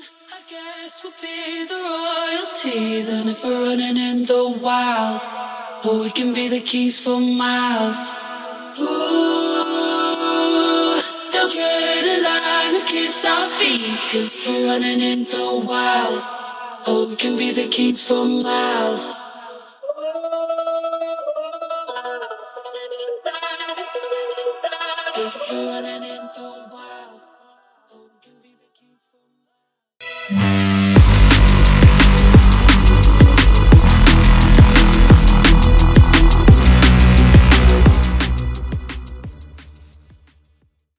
I guess we'll be the royalty then if we're running in the wild. Or we can be the kings for miles. Ooh, they'll get a line and kiss our feet, 'cause we're running in the wild. Or we can be the kings for miles. 'Cause we're running in